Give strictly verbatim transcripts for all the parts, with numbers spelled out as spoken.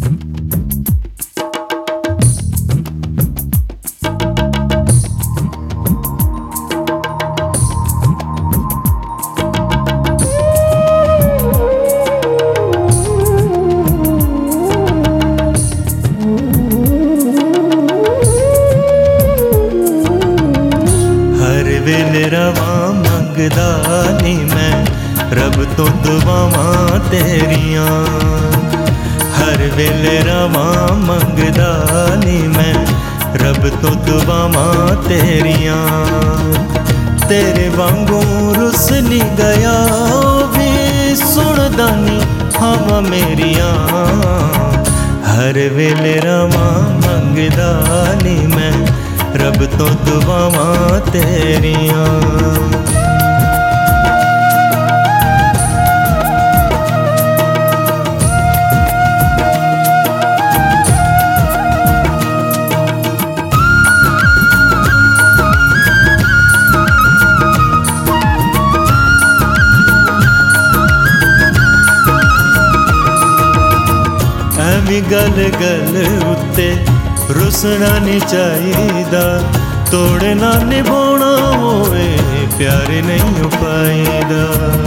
रवां मंगदा नी मैं रब तो दुआवां तेरियां। हर वेले रवां मंगदा नी मैं रब तो दुआवां तेरियां। तेरे वांगू रुस नी गया भी सुनदा नी हवा मेरियां। हर वेले रवां मंगदा नी मैं रब तो दुआवां तेरियां। ऐवी गल गल उत्ते रुसना नहीं चाहिदा। तोड़ना निभाना होए प्यार नहीं हो पाईदा।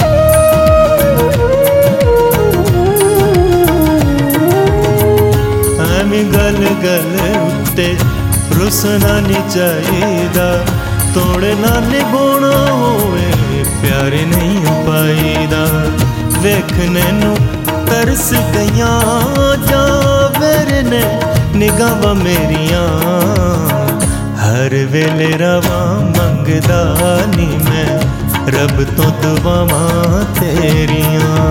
ऐवी गल गल उत्ते रुसना नहीं चाहिदा। तोड़ना निभाना होए प्यार नहीं हो पाईदा। वेखने नू तरस गईयां जावेर ने निगाहां मेरियां। हर वेले रवां मंगदा नी मैं रब तो दुआवां तेरियां।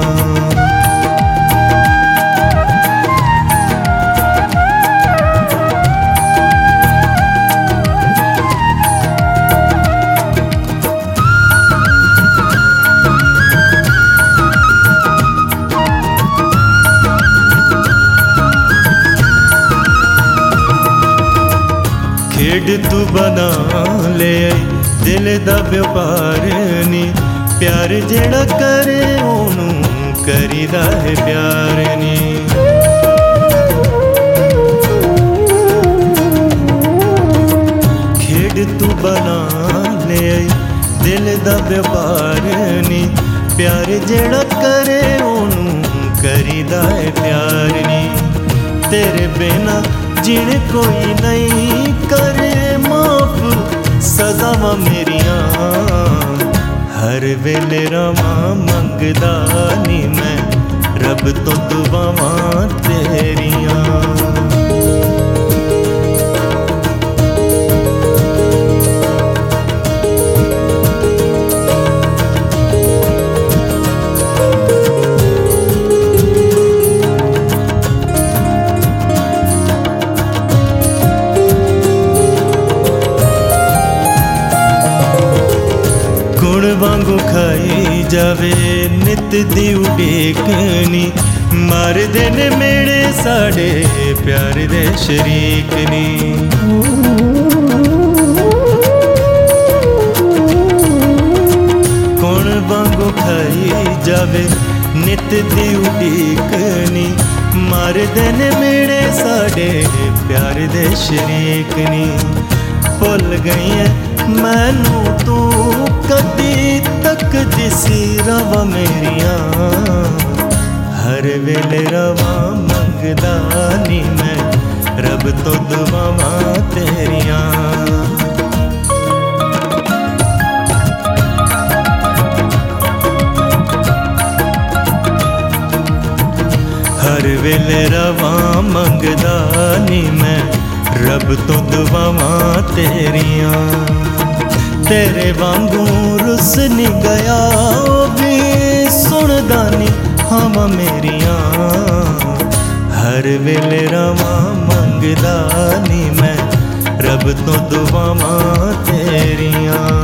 खेड तू बना ले दिल दा व्यापार नी। प्यार जेड़ा करे ओनू करीदा है प्यार नी। खेड तू बना ले दिल दा व्यापार नी। प्यार जेड़ा करे ओनू करीदा है प्यार नी। तेरे बिना जिन कोई नहीं करे माफ सजावां मेरियां। हर वेले रवां मंगदा नी मैं रब तो दुआवां तेरियां। गुण वांगू खाई जावे नित दी उड़ीकनी। मार देन मेरे साढ़े प्यार दे शरीक नी। गुण वांगू खाई जावे नित दी उड़ीकनी। मार देन मेरे साढ़े प्यार दे शरीक नी। भुल गई है मैनू तू कदी तक दिसी रवां मेरियां। हर वेले रवां मंगदा नी मैं रब तो दुआवां तेरियां। हर वेले रवां मंगदा नी मैं रब तो दुआवां तेरियां। तेरे वांगू रुस नी गया भी सुनदा नी हवा मेरियां। हर वेले रवां मंगदा नी मैं रब तो दुआवां तेरियां।